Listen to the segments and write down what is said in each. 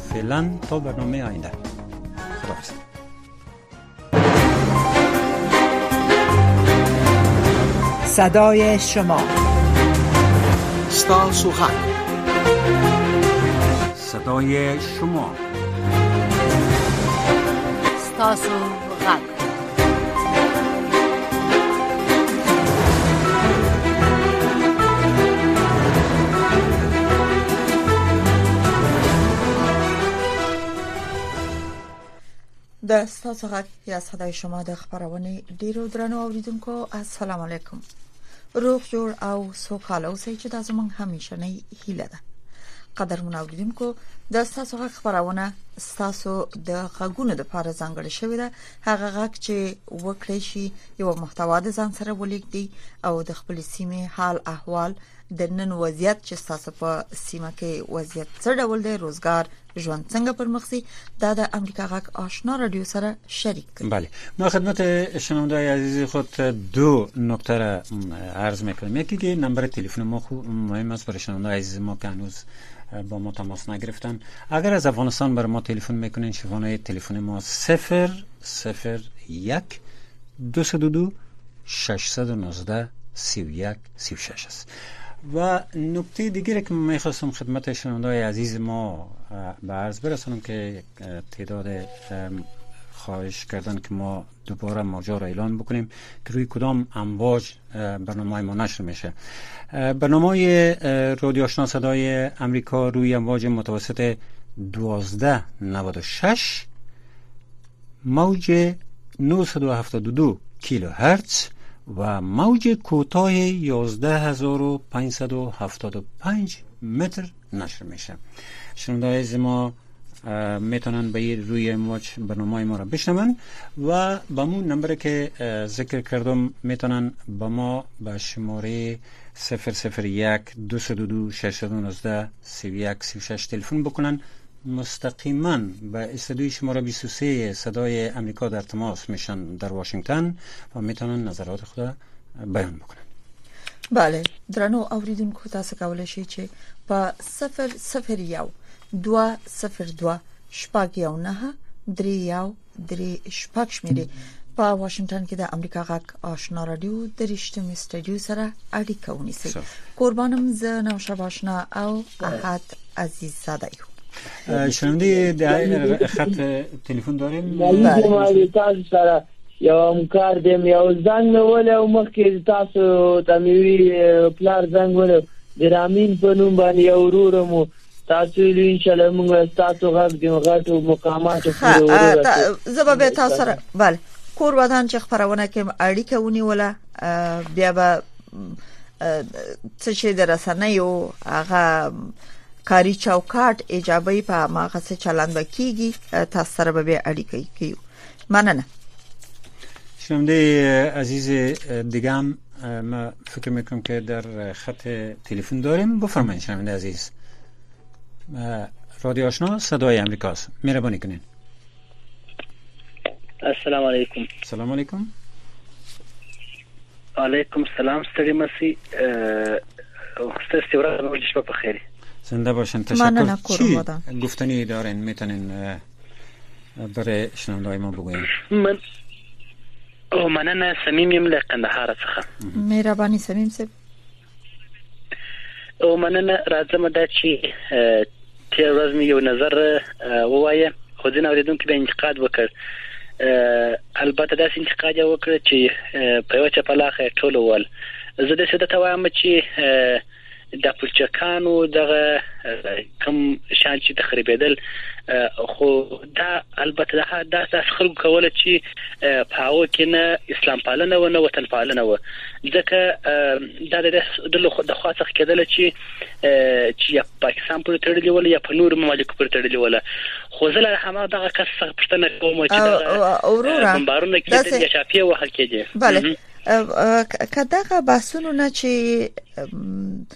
فعلا تا برنامه آینده. خداحافظ. صدای شما، ستاسو حق، صدای شما، ستاسو حق. د ستاسو غږ یا صدای شما د خبرونه ډیرو درنو اوریدونکو السلام علیکم. روغ جوړ او سوکاله اوسئ چې د زمون همیشه نه هیله ده. قدرمن اوریدونکو د ستاسو غږ خبرونه ستاسو د غږونو د لپاره ځانګړې شوې ده. هغه غږ چې وکړي شي یو محتوا د ځان سره ولیکدي او د خپل سیمه حال احوال د نن وضعیت چې تاسو په سیمه کې وضعیت څه ډول دی، روزګار ژوند څنګه پرمخسي، دا د امریکا غږ آشنا رادیو سره شریک کړئ. بله، ما خدمت شنونده‌های عزیز خود دو نکته را عرض میکنم. یکی که نمبر تلفن ما مهم است برای شنونده‌های عزیز ما که هنوز با ما تماس نگرفتن. اگر از افغانستان برای ما تلفن میکنین شماره تلفن ما 001 222 619 31 36 است. و نکته دیگری که میخواستم خدمت شنونده‌های عزیز ما به عرض برسانم که تعداد خواهش کردن که ما دوباره موضوع را اعلان بکنیم که روی کدام امواج برنامه ما نشر میشه. برنامه رادیو آشنا صدای امریکا روی امواج متوسط 1296 موج 972 کیلوهرتز و موج کوتاه 11575 متر نشر میشه. شنونده‌های عزیز ما میتونن به روی موج برنامه ما را بشنون و با مون نمبر که ذکر کردم میتونن با ما به شماره 001 222 619 31 36 تلفن بکنن. مستقیما به استودیوی شماره 23 صدای امریکا در تماس میشن در واشنگتن و میتونن نظرات خود بیان بکنن. بله، درنو اوریدونکو تاسو کولای شئ چې په 001 202 شپږ یو نه 3 شپږ شمیرې په واشنگټن کې د امریکا غږ آشنا رادیو د رښتینی استودیو سره اړیکه ونیسئ. قربانم زه نوشابه آشنا او احد عزیز زاده یو. شنونده در خط تلفن داریم؟ بله، تاسو سره یو همکار دیم، یو زنګ ول او مخکې تاسو تمیوي پلار زنګ ول درامین په نوم باندې یو ورورمو تاسو ویل ان شاء الله موږ تاسو غږ دی غټو مقاماتو پورې زبابه تاسو سره بله کور ودان چې خبرونه کې اړیکه ونیوله بیا به څه شي درسنه یو هغه کاری چوکاټ ایجابي په ماغه څه چلند وکيږي تاسو سره به اړیکه کیو. مننه. شنونده عزیز دیگه هم ما فکر میکنم که در خط تلفن داریم. بفرمایید شنونده عزیز. رادیو آشنا صدای امریکاست. مهربانی کنین. السلام علیکم. سلام علیکم. علیکم السلام. ستړي مسي ستاسو ورځ مو شپه په خیر. زنده باشن. تشکر. چی گفتنی دارین میتونین برای شنونده‌های ما بگوین؟ مننه. صمیم یم له قندهار څخه. مهرباني صمیم صاحب. مننه. راځم دا چې تیر ورځ مې یو نظر ووایه خو ځین اوریدونکو به انتقاد وکړ. البته دا انتقاد یې وکړ چې په یو چپلاخه ټول ول. زه د څه د توایم چې د پلچکانو دغه کم شان چې تخریبېدل خو دا البته دا تاسو خلکو کوله چې په هغه کې نه اسلام پالنه و نه وطن پالنه و ځکه دا د خوا څخه کېدل چې یا پاکستان پورې تړلې ول یا په نور ممالکو پورې تړلې ول. خو زه له هماغه دغه کس څخه پوښتنه کوم چې دا بمبارونه کېدل یا چاپیه وهل کېدل. بله، کداغه بحثونو نه چې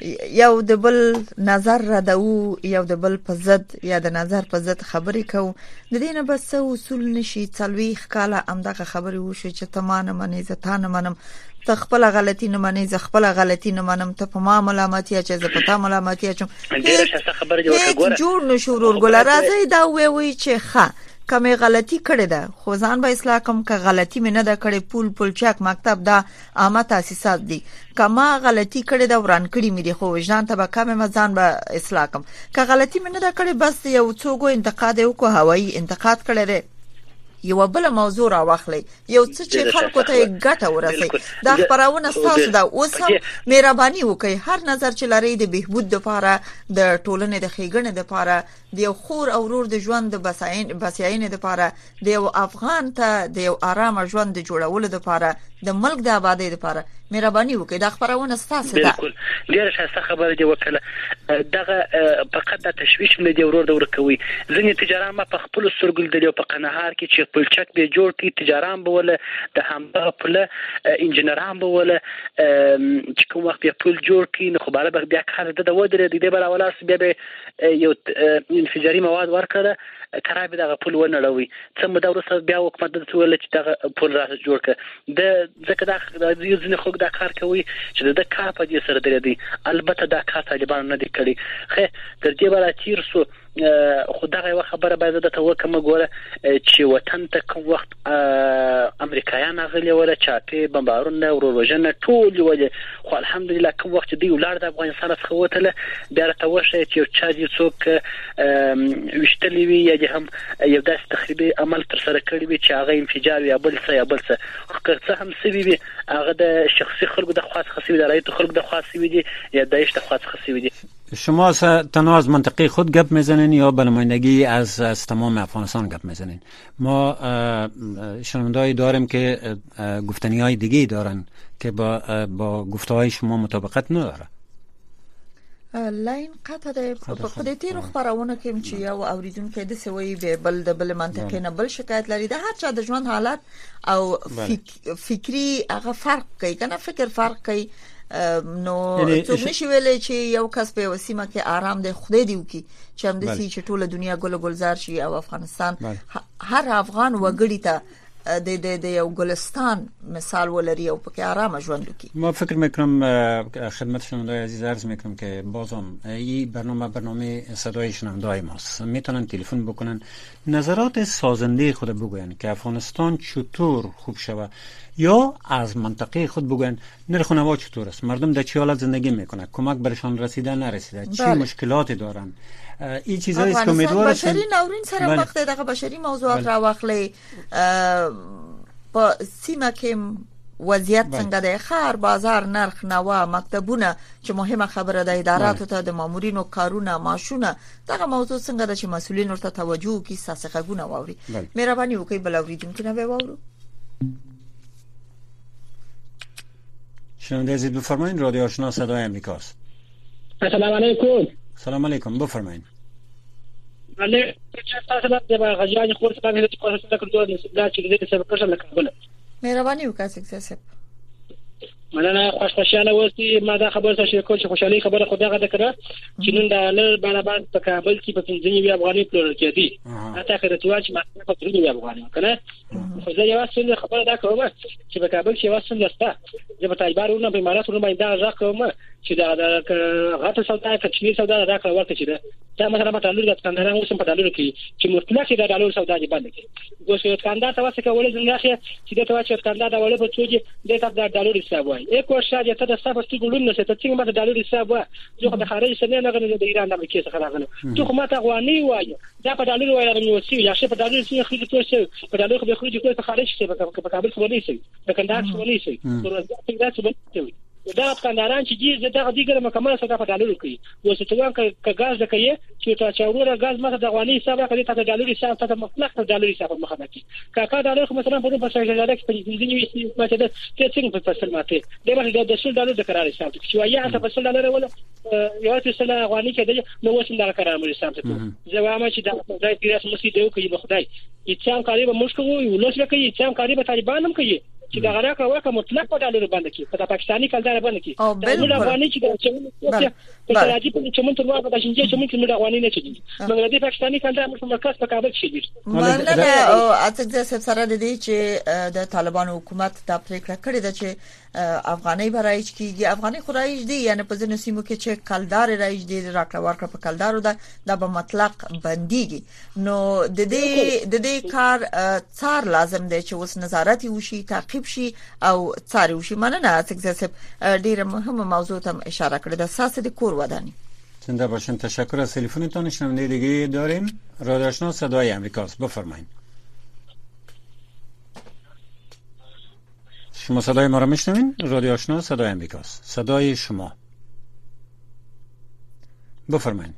یو د بل نظر را دو یو د بل په ضد یا د نظر په ضد خبرې کوو د دې نه بس اصول نشي څلويخ کاله همدغه خبرې وشو چې ته ما نه منې زه تا نه منم ته خپل غلطي نه منې زه خپل غلطي نه منم ته په ما ملامت یا چې زه په تا ملامت یا ډېر خبره جوړ نشو ورګل راځي دا وی چې ښه کمه غلطی کړې ده خو ځان به اصلاح کوم که غلطی مې نه ده کړې پول چک مکتب دا عامه تاسیسات دي کما غلطی کړې ده وران کړې مې دي خو وجدان ته به کمه مزان به اصلاح کوم که غلطی مې نه ده کړې بس یو څوک انتقاد وکړو هوایی انتقاد کړی دی یو بل موضوع را واخلي یو څه چې خلکو ته ګټه ورسي دا خبرونه تاسو دا اوس هم مهرباني وکړئ هر نظر چې لري د بهبود لپاره د ټولنې د ښېګڼې لپاره د یو خور او ورور د ژوند د بسیاینې لپاره د یو افغان ته د یو آرام ژوند د جوړولو لپاره د ملک د آبادی لپاره مهرباني وکړئ دا خبرونه تاسو ده بالکل ډیره ښه خبره دی وکړه دغه فقط د تشویش نه دی ورور د ورکوي ځینې تجاران ما په خپل سرګل دی په قنهار کې چې پلچک به جوړ کی تجاران به ول د همدغه پله انجنیران به ول چې کوم وخت په پل جوړ کی نو خو بیا کار د ودرې د بل ولاس بیا یو انفجاري مواد ورکړه خراب دغه پل ونړوي څه مده ورسره بیا حکومت د ټول چې دغه پل را جوړ کړ د ځکه دا ځینې خلک دا کار کوي چې د کار په دې سره درې البته دا کار طالبان نه دي کړی خو تر دې بل تیر سو خدای یو خبره باید د توکم ګوره چې وطن ته کوم وخت امریکایان غلي ولا چاپی بمبارونه وروژنه ټول ولې خو الحمدلله کوم وخت دی ولر د افغانستان څخه وته بیا راوښه چې چا دي څوک وشتلی وي یا هم یو داس تخریبي عمل تر سره کړی وي چې هغه انفجار یا بل څه خو هم سوي هغه د شخصي خلکو د خاص خاصي د رایت خلکو د خاصي وي یا دایښت خاص خاصي وي شما تنها از منطقه خود گپ میزنین یا به نمایندگی از تمام افغانستان گپ میزنین؟ ما شنونده‌ای داریم که گفتنی‌های دیگه دارن که با گفته‌های شما مطابقت نداره. لاین قطع ده په دې تیر خبرونه کې چې یو اوریدونکو د سوي به بل د بل منطقې نه بل شکایت لري د هر چا د ژوند حالت او فکری هغه فرق کوي کنه فکر فرق کوي نو څوک نشي ویلې چې یو کس په وسیمه کې آرام دی خدای دی وکي چې هم د سي چې ټوله دنیا ګل گلزار شي او افغانستان هر افغان وګړي ته د یو گلستان مثال ولري او پکې آرام ژوند وکي. ما فکر میکنم خدمت شنونده‌های عزیز عرض میکنم که بازم این برنامه صدای شنونده‌های ماست میتونن تلفن بکنن نظرات سازنده خود بگوین که افغانستان چطور خوب شود یا از منطقه خود بگوین نرخ نوا چطور است مردم در چه حالت زندگی میکنن کمک برشان رسیده نرسیده چه مشکلاتی دارن این چیزایی است که امیدوار هستم بشری ناورین سره وخت دغه بشری موضوعات را واخلې په سیمه کې وضعیت څنګه دی خار بازار نرخ نوا مکتبونه چې مهمه خبره ده اداراتو ته د مامورینو کارونه ماشونه دغه موضوع څنګه ده چې مسؤلین ورته توجه کوي ساسخګونه واوري مهرباني وکړئ بل اوریدونکو نه واورو شنونده عزیز بفرمایید رادیو آشنا صدای امریکاست. السلام علیکم. سلام علیکم بفرمایید. بله تاسو د غجاج خور څخه د کوشش کړو دا چې دې څه وکړل لکه مهرباني وکړئ سکسس مننه خوشاله اوسئ ما دا خبره شریک کول چې خوشالي خبره خدای غږ کړه چې نن د لر برابر په کابل کې په 15 افغاني پلور کې دي اته خیرت واچ ما په 15 افغاني کنه خو زه یو څه خبره دا کوم چې په کابل کې واسم لسته چې په تایبارونه په اماراتونو باندې دا ځکه کوم چې دا غاټه سودا کچنی سودا دا کار ورته چې دا مثلا په ډالر د کاندارانو اوسم په ډالر کې چې مطلق دا ډالر سودا دی باندې کې ګوښه کاندار ته واسه کولې څنګه چې دا ته چې کاندار دا ولې په څوږي د تا ډالر حساب وای یک ورشه ته د صفه ستګولون نه ته څنګه د ډالر حساب وای زه د خارج سره نه غنه د ایران د امریکا څخه راغله ته خو ماته غوانی وای دا په ډالر وای راغلی وسی یا شه په ډالر څخه خرج کوی په ډالر خو به خرج کوی په خارج کې په کابل کې ونی سي د کندهار څخه ونی سي ورته دا څه بنوي دا کانداران چې دې دغه دیګره مکمل څه په ډالر کوي وسه ته وان ک غاز د کوي چې تا چاوره غاز مخه د غوانی حساب کوي ته د ډالر حساب ته مطلق د ډالر حساب مخه کوي کاکا ډالر خو مثلا په پاسه ډالر کې په دې ماته د څنګه په پاسه ماته د شل ډالر د قرار حساب چې وايي ته په شل ډالر ولا یو څه سره غوانی کې دی نو وسم د قرار مې حساب ته زوامه چې د پیراس مسجد دی کوي خدای چې څنګه کاری به مشکل وي ولوس کوي چې څنګه کاری به طالبان هم کوي چې دا غره کوه مطلق په ډالر باندې کې په پاکستاني کلدار باندې کې بالکل افغاني چې په راځي په چمن تر واغه د شینجه چمن کې موږ افغاني نه چي موږ د پاکستاني کلدار مرکز په کابل کې دي مننه او اته سره د دې چې د طالبان حکومت د پریکړه کړې ده چې افغاني برایج کیږي افغاني خورایج دي یعنی په ځینو سیمو کې چې کلدار رایج دي راکړه ورکړه په کلدارو ده به مطلق بنديږي نو د دې کار څار لازم دی چې اوس نظارت وشي تعقیب شي او څار وشي مننه اته ډیره مهمه موضوع ته اشاره کړې ده اساس د کور ودانی زنده باشین تشکر از تلفنتون شنونده دیگه داریم رادیو آشنا صدای آمریکاست بفرمایید شما صدای ما را میشنوین رادیو آشنا صدای آمریکاست صدای شما بفرمایید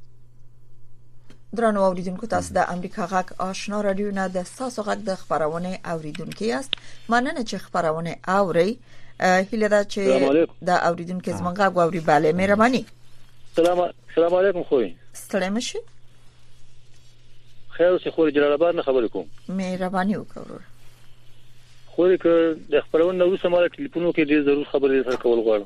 درنو اوریدونکو تاسو د امریکا غږ آشنا رادیو نه د تاسو غږ د خبرونه اوریدونکو یاست مننه چې خبرونه اوري هیله ده چې د اوریدونکو زموږ غږ اوري bale مهرباني السلام علیکم خوي ستړی مشي خیر اوسې خو جلال آباد نه خبرې کوم مهرباني وکړئ خو که د خبرونه نو سماره ټلیفونو کې ډیر ضرور خبرې سره کول غواړم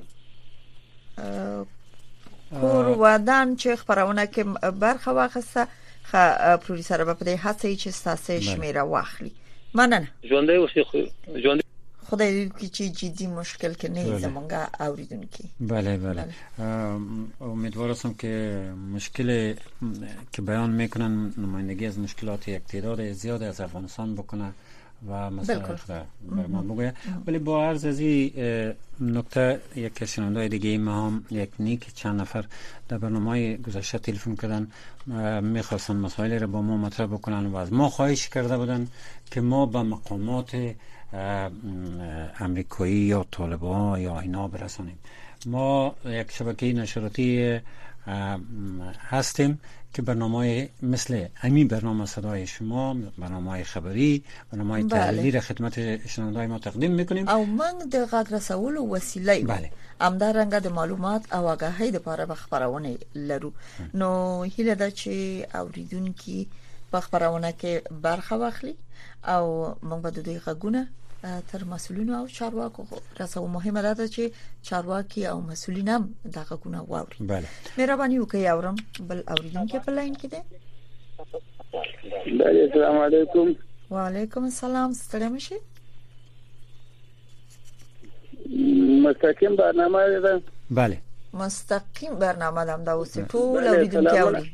کور ودان چې خبرونه کې برخه واخصه پروډوسر په دې هڅه چې تاسو شمیره واخلي مننه ژوندې اوسې ژوندې خدای دې چې جدي مشکل کې نه زمونږه اوریدونکو بله امیدوار هستم که مشکل که بیان میکنن نمایندگی از مشکلات یک تعداد زیاد از افغانستان بکنه و مثلا بر ما بگوید ولی با عرض از این نکته یک شنونده دیگه ما هم یک نیک چند نفر در برنامه گذشته تلفن کردن میخواستن مسائل رو با ما مطرح بکنن و از ما خواهش کرده بودن که ما به مقامات امریکایی یا طالبان یا اینا برسانیم. ما یک شبکه نشراتی هستیم که برنامه مثل همین برنامه صدای شما، برنامه خبری، برنامه تحلیلی را خدمت شنوندای ما تقدیم میکنیم او من د غږ رسولو وسیله بله همدارنګه د معلومات او آگاهی لپاره به خبرونه لرو نو هیله ده چې اوریدونکو په خبرونه کې برخه واخلي او موږ به د دوی غږونه تر مسؤلینو او چارواکو رسو مهمه ده چې چارواکي او مسؤلین هم د غږونه واوري بله مهرباني وکړئ اورم بل اوریدونکو په لاین کې ده بله السلام علیکم وعلیکم السلام ستړي مشي مستقیم برنامه ده بله مستقیم برنامه ده دا اوس ټول اوریدونکو اوري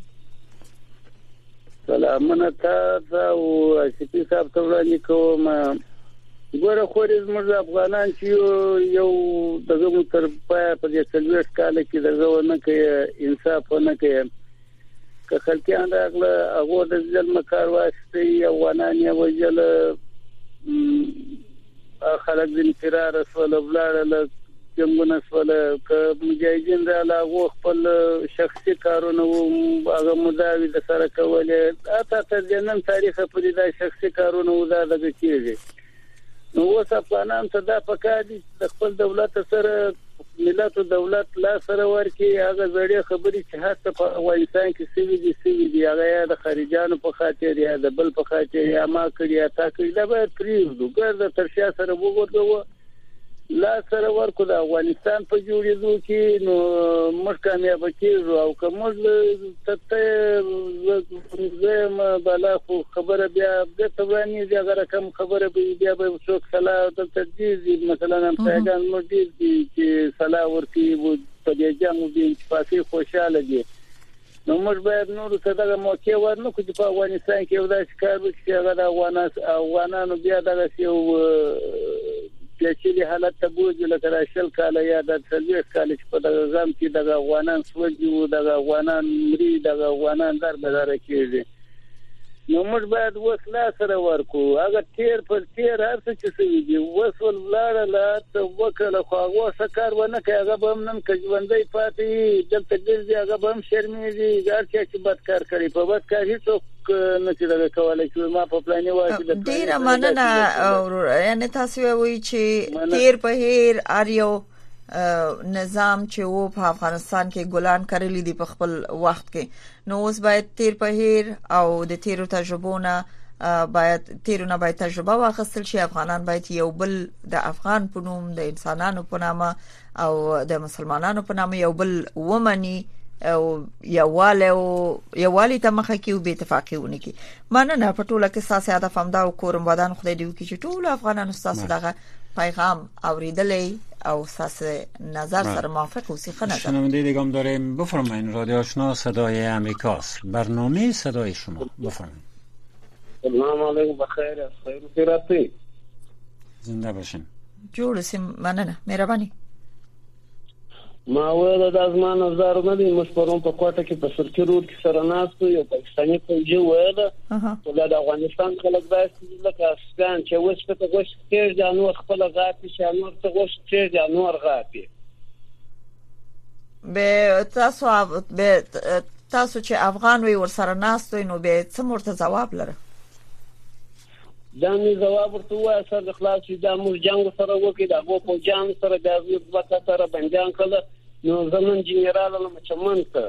سلامونه تاسو او سپی صاحب ته وړاندې کوم ګوره خو زموږ افغانان چې یو دغه مو تر پای په دې څلويش کال کې دغه نه کوي انصاف نه کوي که خلکیان راغله هغه د ځل مکار واسطي افغانان یې وجل خلک د فرار سره بلاړل جنگونه سره که مجاهدین راغله خپل شخصي کارونه هغه مداوی د سره کوله اته جنن تاریخ په دې شخصي کارونه ودا دغه کیږي نو اوس افغانان ته دا پکار دي د خپل دولت سره ملت او دولت لا سره ورکی هغه زړې خبرې چې هڅه په افغانستان کې سوي دي هغه د خارجانو په خاطر یا د بل په خاطر یا ما کړی تا کړی دا به پریږدو ګرځه ترشا سره وګورو لا سره ورکو د افغانستان په جوړېدو کې نو موږ کامیاب کیږو او کوم زه بالا خو خبره بیا د تبرانی دی هغه رقم خبره بیا به څوک صلاح د تدریج مثلا هم پیغام مدیر دي چې صلاح ورکی وو په دې جامو دي چې پاتې خوشاله دي نو موږ باید نور څه دغه موقع ورنو چې په افغانستان کې یو داسې کار وکړي چې هغه د افغانانو بیا دغه یو چې حالت ته بوځي لکه راشل کال یا د څلويش کال چې په دغه ځم کې د افغانان سوجو د افغانان مری د افغانان دربدار کېږي نو موږ باید وسلا سره ورکو هغه تیر پر تیر هر څه چې سوي دي وسول لاړه لا ته وکړه خو هغه سکار ونه کوي هغه به نن کژوندې پاتې دلته ګرځي هغه به هم شرمېږي هر چې بدکار کوي په بدکار هیڅ نه چې دا کولای شي ما په پلانې وایي د ډیر مننه یعنی تاسو وایي چې تیر په هیر اریو نظام چې وو په افغانستان کې ګلان کړلې دي په خپل وخت کې نو اوس باید تیر په هیر او د تیرو تجربونه باید تیرونه باید تجربه واخیستل شي. افغانان باید یو بل د افغان په نوم، د انسانانو په نامه او د مسلمانانو په نامه یو بل ومني او یووالی ته مخه کې او بې اتفاقي ونه کې. مننه. په ټوله کې ساسي هدف هم دا او کورم ودان خدای دې وکړي چې ټول افغانانو تاسو دغه پیغام اوریدلې او ساسي نظر سره موافق اوسئ. خنده شنونده دیگه هم داریم. بفرمایید. رادیو آشنا صدای امریکاست. برنامه صدای شما. بفرمایید. سلام علیکم. بخیر. خیر و خیراتی. زنده باشین. جوړ سیم. مننه. مهرباني. ما ویل د ازمان نظر نه دی مشپرون په کوټه کې په سرکی روډ کې سره ناستو یو پاکستاني فوجي ویل ټول د افغانستان خلک داسې لکه افغان چې وښ په غوښ کې جانور خپل غاپي شانور ته غوښ کې جانور غاپي. به تاسو چې افغان وي ور سره ناستو نو به څه مرته جواب لره؟ دا می جواب ورته وای سره د خلاص دا موږ جنگ سره وکړو د ابو په جنگ سره د ځوات سره بنديان کړل نو زمون جنرال له چمن ته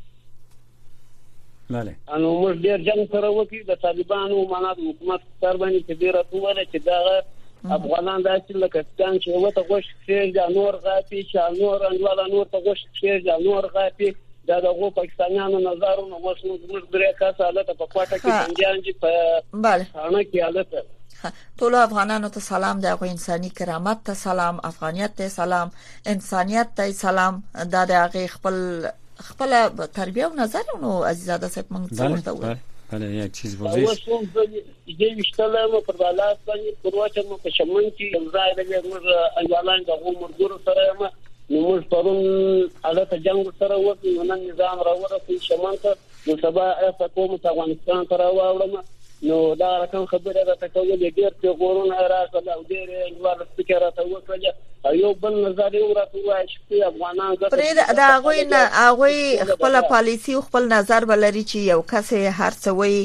بله انو موږ ډیر جنگ سره وکړو د طالبانو معنا د حکومت سره باندې چې ډیر ټول چې دا افغانان داسې لکه څنګه چې وته غوښ چې د نور غاپي چې نور انواله نور ته غوښ چې د نور غاپي دا دغه پاکستانیانو نظرونه وښنو زموږ درې کس حالت په کوټه کې بنديان چې په بله خانه کې حالت ټول افغانانو ته سلام. د انساني کرامت ته سلام، افغانیت ته سلام، انسانیت ته سلام. دا د هغه خپل تربیه او نظرونو عزیزاده صاحب موږ څه وایو. بله یک چیز واضح است. دې وشتله په بلاس باندې پرواتم په شمن کې ځای د موږ انوالان د عمر سره نو موږ پرون حالت جنگ سره وکړو نن نظام راوړل شمن ته نو سبا افقوم افغانستان ته راوړم نو دا رقم خبره ده ته ډیر په غورونه راځي او ډیر انوار فکر راته وکړي یو بل نظر یو راته چې افغانان دا هغه خپل پالیسی او خپل نظر بلري چې یو کس هرڅوي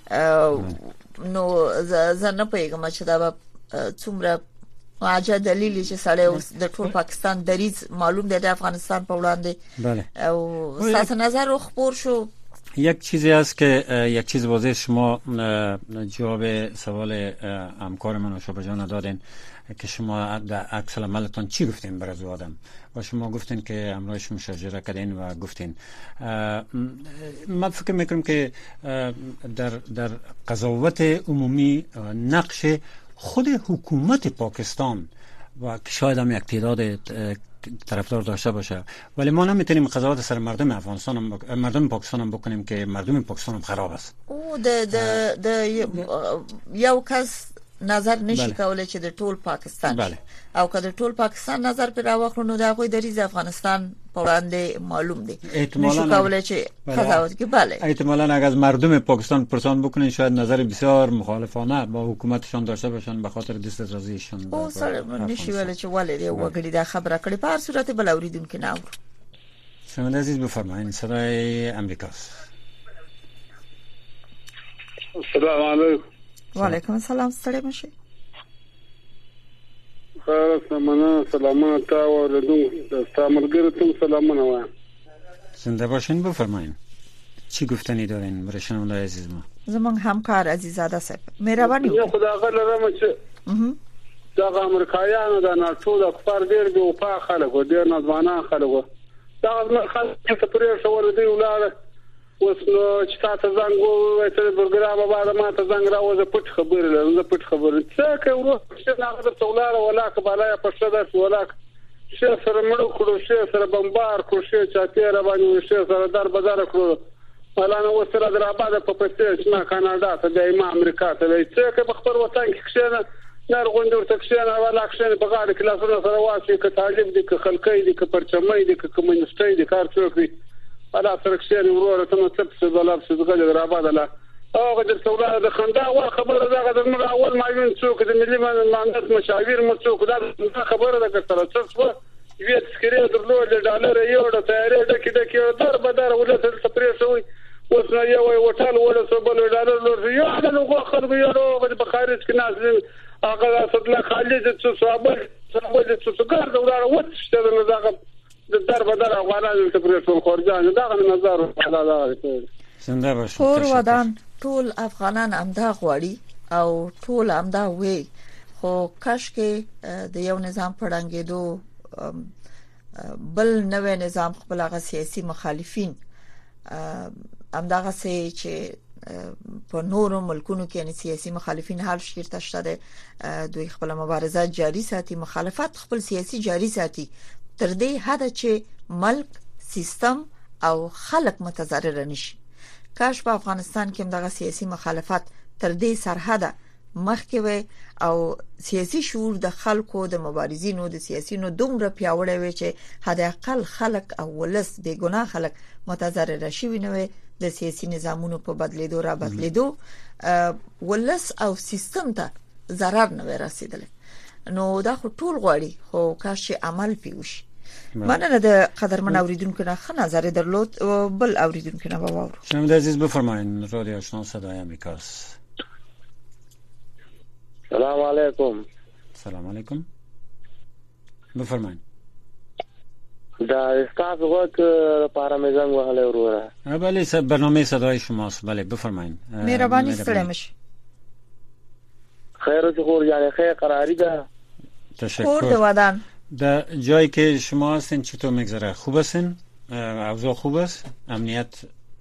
نو زه نه پېږم چې دا څومره واجه دلیل چې سړی د ټول پاکستان دریز معلوم دی د افغانستان په وړاندې. بله او ساس نظر خبر شو. یک چیزی است که یک چیز واضح شما جواب سوال همکار من و شما جان دادین که شما در عکس العملتان چی گفتین برای آدم و شما گفتین که همراهش مشاجره کردین و گفتین. من فکر میکنم که در قضاوت عمومی نقش خود حکومت پاکستان و شاید هم یک تعداد طرفدار داشته باشه ولی ما نمیتونیم قضاوت سر مردم افغانستان مردم پاکستان هم بکنیم که مردم پاکستان هم خراب است. او د یو کس نظر نشي کولای چې د ټول پاکستان بله. او که د ټول پاکستان نظر پر راوخلو نو دا غوي د ریز افغانستان په وړاندې معلوم دي نشي کولای چې قضاوت کې بله احتمالاً اگر از مردم پاکستان پرسان بکنین شاید نظر بسیار مخالفانه با حکومتشان داشته باشن به خاطر دست رازیشان. او سره نشي ویل چې ولې وګړي دا خبره کړي په هر صورت بل اوریدونکو نه اورو. شما عزیز بفرمایید صدای امریکاست. السلام علیکم. و علیکم السلام. ستړي مشه. سلامونه تا اوریدونکو استامرګر ته سلامونه وایم. زنده باشین. بفرمایید چی گفتنی دارین برای شنونده‌های عزیز ما؟ زمان همکار عزیزاده صاحب مهرباني وکړئ. خدا غلره چې دا امریکایانو د ناتو د کفار ډیر دی او په خلکو ډیر نظمانه خلکو دا خلک څه پرې شو دی ولاره اوس نو چې تاسو زنګ وایي چې برګرامه بعد ما ته زنګ راوځه پټ خبره لرم زه پټ خبره څه کوي چې هغه د تولاره ولا کباله په شته ولا شي سره مړ کړو شي سره بمبار کړو شي چې تیر باندې شي سره در بازار کړو ولا نو سره دراباده په پسې چې ما کاناډا ته د امریکا ته څه کوي په خپل وطن کې څه نه غونډور تکشن ولا اکشن په غاړه کې لاسونه سره واسي ک طالب دي ک خلکې دي ک پرچمې دي ک کمونستي دي کار څوک دي الا ترکشن ورور ته مطلب څه بلاب څه غل دراباده لا او د څولا د خندا او خبره دا د اول ماجون څوک د ملي مامنات مشاور مو څوک دا خبره ده تر څه ویت سکري درلو د ډالر یو د تیارې ډکه در بدر ولته سپری شوی اوس نو یو وټال ولا څه بل ډالر لور یو د نو خلک یو په خارج کې ناز هغه صدلا خالد څه صابر څه ګر دا وڅ ته نه دا د در بدر افغانانو ته پرې ټول خورجان دا نظر الله زنده باشید. کور ودان ټول افغانان امدا غواړي او ټول امدا وي خو کاش کې د یو نظام پړنګېدو بل نوې نظام خپل هغه سیاسي مخالفین امداغه سي چې په نورو ملکونو کې یعنی سیاسي مخالفین حال شکرته شته دوی خپل مبارزه جاری ساتي مخالفت خپل سیاسي جاری ساتي تر دې حد چې ملک سیستم او خلک متضرر نشي کاش په افغانستان کې دغه سیاسي مخالفت تر دې سرحده مخکې وي او سیاسي شعور د خلکو د مبارزینو د سیاسيونو دومره پیاوړی وي چې حد اقل خلک او ولس د ګناه خلک متضرر شي نه د سیاسي نظامونو په بدلیدو را بدلیدو ولس او سیستم ته ضرر نه رسیدل نو دا خو ټول غواړي خو کاش عمل پیوش مننه د قدرمن اوریدونکو نه ښه نظر درلود بل اوریدونکو نه باور شنونده عزیز بفرمایید رادیو آشنا صدای امریکاست. سلام علیکم. سلام علیکم. بفرمایید. دا استاد وقت لپاره مې زنګ وهلی وروره. بله برنامه صدای شماست. بله بفرمایید. مهربانی ستړی مشي. خیر و خور یعنی خیر قراری ده. تشکر. خور د ودان. در جایی که شما هستین چطور میگذره؟ خوب هستین؟ اوضاع خوب است؟ امنیت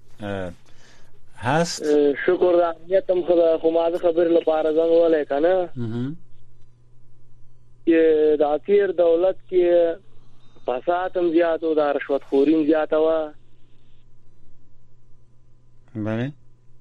هست؟ شکر د امنیت هم خو ما خبر لپاره زنګ وهلی کنه. چې د اخیر دولت کې فساد هم زیات او د رشوت خوري هم زیات و. بله.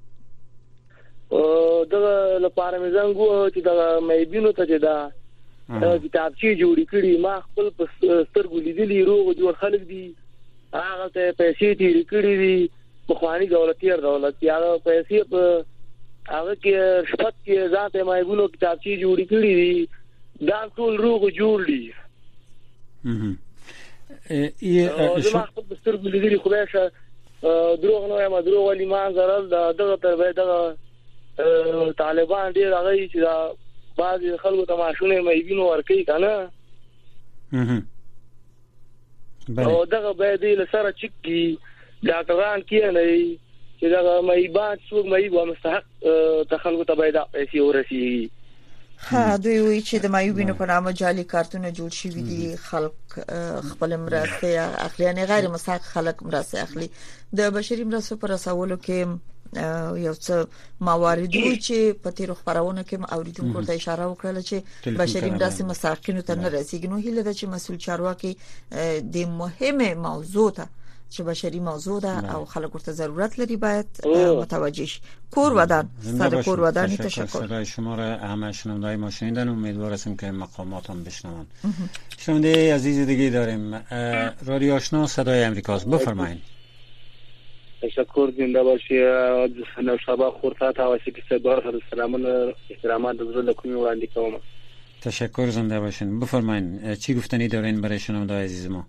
او دغه لپاره مې زنګ وهه چې د مېبینو ته چې دا کتابچې جوړې کړي ما خپل په سترګو لیدلي روغ جوړ خلک دي هغه ته پیسې تیرې کړي دي مخواني دولت هغه پیسې په هغه کې رشوت کې ځان ته مېبینو کتابچې جوړې کړي دي دا ټول روغ جوړ دي. زما خپل په سترګو لیدلي خدای شه دروغ نه وایم دروغ ولې ما زرل دغه تر به دغه طالبان ډېر هغه چې دا بعض خلکو ته ماشونه مېبینو ورکي کنه او دغه به دې لسره چکی ډاکټران کېنه چې دغه مېبات څوک مېبو مستحق ته خلکو ته به دا پیسې ورسي. ها دوی وی چې د مایوبینو په نامه جعلي کارتونه جوړ شوي دي خلک خپل مرسته اخلي یعنی غیر مستحق خلک مرسته اخلي. د بشري مرستو پر رسولو کې یو څه موارد وي چې په تیر خبرونه کې اوریدونکو ته اشاره وکړه چې بشري مرستې مستحقینو ته نه رسیږي. نو هیله ده چې مسؤل چارواکي د مهمه موضوع ته چې بشري موضوع ده او خلک ورته ضرورت لري باید متوجه شي. کور ودان سر کور ودانی تشکر. صدای شما را همه شنونده‌های ما شنیدن امیدوار هستیم که مقامات هم بشنون. شنونده عزیز دیگه داریم رادیو آشنا صدای امریکاست. بفرمایید. تشکر زنده باشی. شبا خورتا تاوسی که سبار سلامون احترامات دزر لکومی وراندی کوم. تشکر زنده باشین. بفرمایید چی گفتنی دارین برای شنونده‌های عزیز ما؟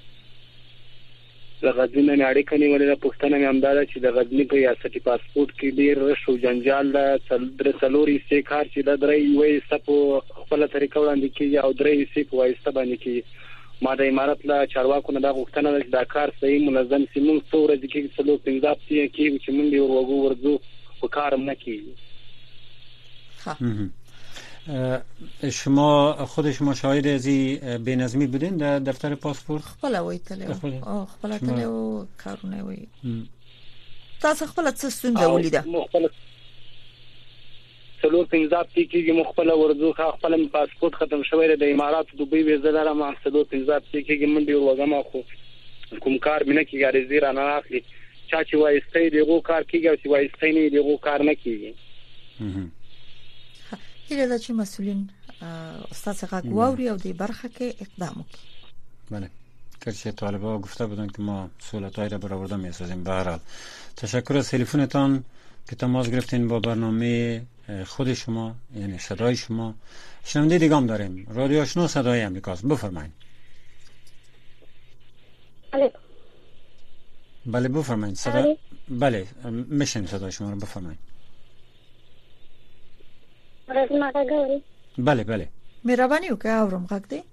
د غزنی نه اړیکه نیولې د پښتنه همدار چې د غزنی په ریاستي پاسپورت کې ډیر رش او جنجال د سلوري سي کار چې د درې وې سپو خپل طریقه وړاندې کیږي او درې سي په وایسته باندې کې ما د امارات لا چارواکو نه د غوښتنه د کار صحیح منظم سیمون څو ورځې کې څلور پنځاب سي کې چې موږ یو ورغو په کارم نه کیږي. شما خود شما شاهد از این بی‌نظمی بودین در دفتر پاسپورت؟ خپل وایتله خپل تله او کارونه وي. تاسو خپل څه ستونزه ولیده؟ څلور پنځاب کې مخبل ورزو خپل پاسپورت ختم شوی د امارات دوبۍ ویزه لرم ما څلور پنځاب کې منډي ورغما خو کوم کار مینه کې غاری زیرا نه اخلي چا چې وایستې دیغو کار کیږي او چې وایستې نه دیغو کار نه کیږي. هیله ده چې مسؤلین استاد څخه غواړي او د برخه کې اقدام وکړي. بله کرچه طالبا گفته بودن که ما سهولت‌هایی را برآورده می‌سازیم. به هر حال تشکر از تلفنتان که تماس گرفتین با برنامه خود شما یعنی صدای شما. شنونده دیگه هم داریم رادیو آشنا صدای امریکاست. بفرمایید. بله بفرمایید. صدا بله میشنم صدای شما رو. بفرمایید. بله بله مهرباني وکړئ اورم غږ دی.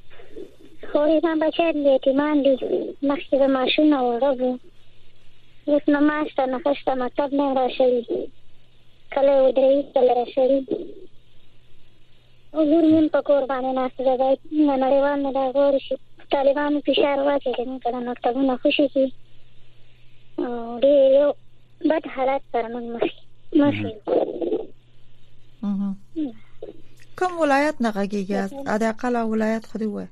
خو یې ما بچی د یتیمان دي مخکې د ماشوم نه ورغو اوس نه ماشته نه خشته مکتب نه راشي کله ودرې کله راشي حضور من په کور باندې ناست ده نړیوال نه دا غوړ شي طالبانو فشار واچوي کله مکتبونه خوشي شي ډېر یو بد حالات سره موږ مخ کوم ولایت نه غږیږي اده اقل ولایت خو دی وای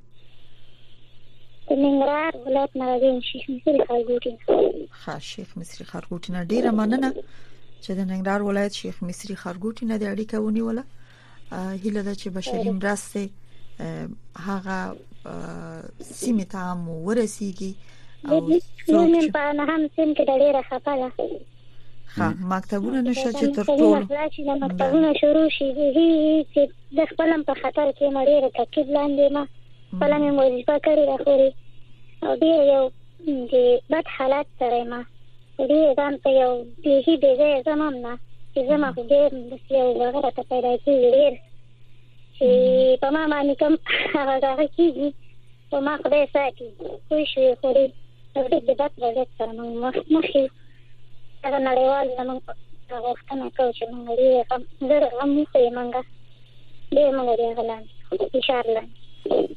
ننګرهار ولایت نه غږیږي شیخ مصری خارګوټی شیخ مصری خارګوټی نه ډیره مننه چې د ننګرهار ولایت شیخ مصری خارګوټی نه د اړیکه ونیوله هیله ده چې بشري مرسته هغه سیمه ته مو ورسیږي او څوک په نه هم سیم کې ډیره خپله مکتبونه نشه چې تر ټولو مکتبونه شروع شي چې د خپلم په خطر کې مړې تکلیف لاندې ما خپل مې وظیفه کړې ده خوري او ډېر یو د بد حالات سره ما ډېر ځان ته یو دیږي دی زمام نه چې زما خو ډېر د یو وغیره ته پیدا کېږي ډېر چې په ما باندې کوم هغه کېږي په ما خدای ساتي پوه شوې خوري ډېر د بد وضعیت سره موږ مخ یو هغه نړیوال زموږ غوښتنه کوي چې موږ ډېر غم وخوري موږ ډېر موږ ډېر غلاندې فشار لاندې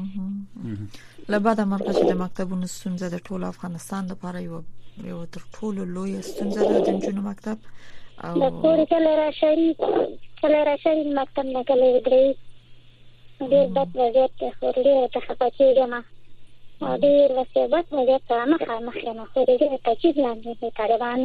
لبعد مرغه چې د مکتبونو ستونزه د ټول افغانستان لپاره یو تر ټولو لوی ستونزه ده د نجونو مکتب او د کور کله راشي مکتب نه کله درې ډېر بد وضعیت دی خو ډېر ته خفه کېږم او ډېر وسیبت وضعیت سره مخ یم خو ډېر تکلیف لاندې دی طالبانو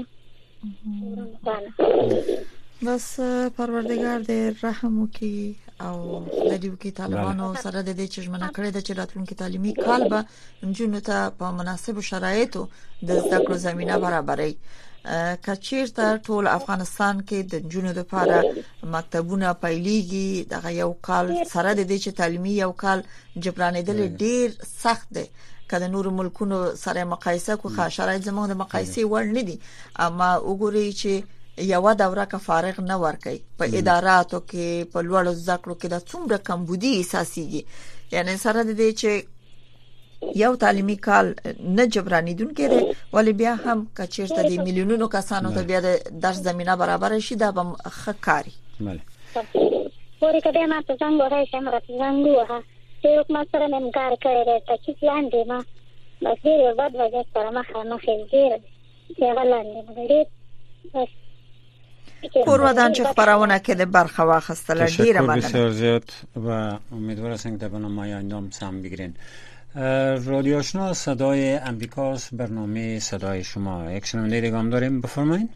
بس پروردگار دې رحم وکړي او د دې کې طالبانو سره د دې چې ژمنه کړې ده چې راتلونکي تعلیمي کال به نجونو ته په مناسب شرایطو د زده کړو زمينه برابرې کچیرته ټول افغانستان کې د نجونو لپاره مکتبونه پیلېږي دغه یو کال سره د دې چې تعلیمي یو کال جبرانېدل ډیر سخت دی کله نور ملکونو سره مقایسه کوه شرایط زموږ د مقایسې وړ نه دي اما وګورئ چې یو دوره کا فارغ نه ورکي په اداراتو کې په لوړو ذکرو کې د څومره کمبودي اساسيږي یعنی سره د دې چې یو تعلیمي کال نه جبرانیدون کړي ولی بیا هم کچیرته د میلیونونو کسانو ته بیا د درس زمينه برابر شي دا به خکاري بله پورې کده ما ته څنګه راځي چې موږ څنګه وها چې حکومت سره انکار کړی دی چې لاندې ما بس ډېر بد وضعیت سره مخ ډېر لاندې بس کور ودان چې خبرونه کې د برخه واخستل ډیره مننه بسیار زیاد و امیدوار هستم که برنامه آینده سم بگیرین. رادیو آشنا صدای امریکاست، برنامه صدای شما. یک شنونده دیگه هم داریم، بفرمایید.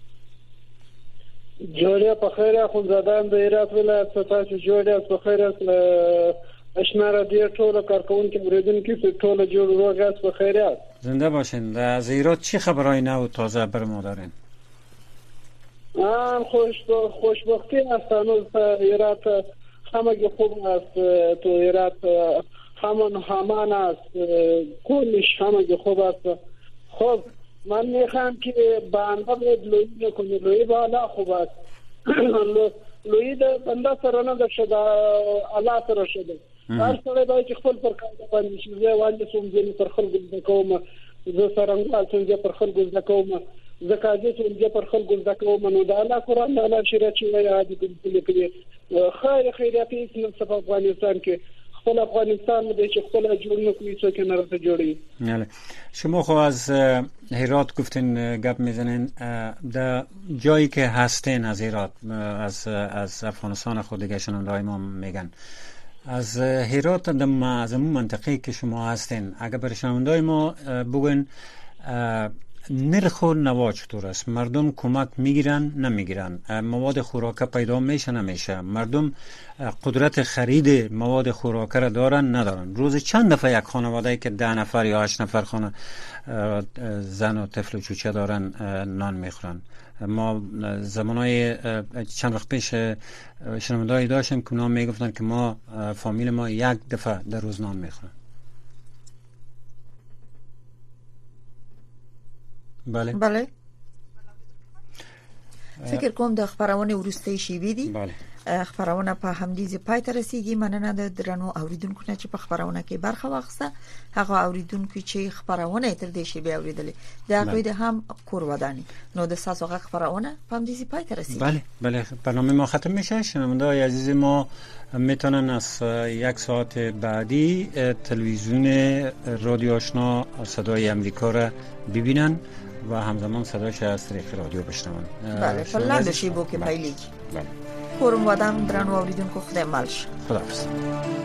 جوړه په خیره خو زدان د هرات ولایت څخه چې جوړه په خیره آشنا رادیو ټول کارکونکو اوریدونکو ټول جوړ روغ په خیرات زنده باشین. از هرات چی خبرای نو تازه بر ما دارین؟ خوشبختی است. هنوز هرات همه خوب است. تو هرات همان است. کلش همه خوب است. خب من میخوام که بنده باید لوی نکنه. لوی بالا خوب است. لوی بنده سره نه شده، الله سره شده. هر سره باید که خپل پر کار باندې شي. زه وایي چې پر خلکو د کوم زه څنګه څنګه پر خلکو د کوم زکاجه چې پر خلکو د کوم نو دا الله قرآن الله شریعت چې یاد دي خیر خیراتي په افغانستان کې خپل افغانستان د چې خپل جوړ نه کوي څوک نه راته جوړي. بله شما خو از هرات گفتین گپ میزنین، در جایی که هستین از هرات از افغانستان خود دیگه شنونده ما میگن از هرات از اون منطقه که شما هستین اگر بر شنونده ما بگن نرخ و نوا چطور است؟ مردم کمک میگیرن نمیگیرن؟ مواد خوراکه پیدا میشه نمیشه؟ مردم قدرت خرید مواد خوراکه را دارن ندارن؟ روز چند دفعه یک خانواده که 10 نفر یا 8 نفر خانه زن و طفل و چوچه دارن نان میخورن؟ ما زمانهای چند وقت پیش شنونده‌ای داشتیم که اونا میگفتن که ما فامیل ما 1 دفعه در روز نان میخورن. بله بله فکر کوم د خبرونه ورسته شي ویدي. بله خبرونه په همدې پای ته رسیدي. مننه د درنو اوریدونکو نه چې په خبرونه کې برخه واخیسته. هغه اوریدونکو چې خبرونه تر دې شی به اوریدلې دا کوي د هم کور ودانی نو د ساسو هغه خبرونه په همدې پای ته رسیدي. بله برنامه ما ختم میشه. شنونده‌های عزیز ما میتونن از 1 ساعت بعدی تلویزیون رادیو آشنا صدای امریکا را ببینن و همزمان صداش از طریق رادیو بشنون. بله فلان شی بو کې پایلیږي. بله کورم ودان درنو اوریدونکو خدای مالش. خداحافظ.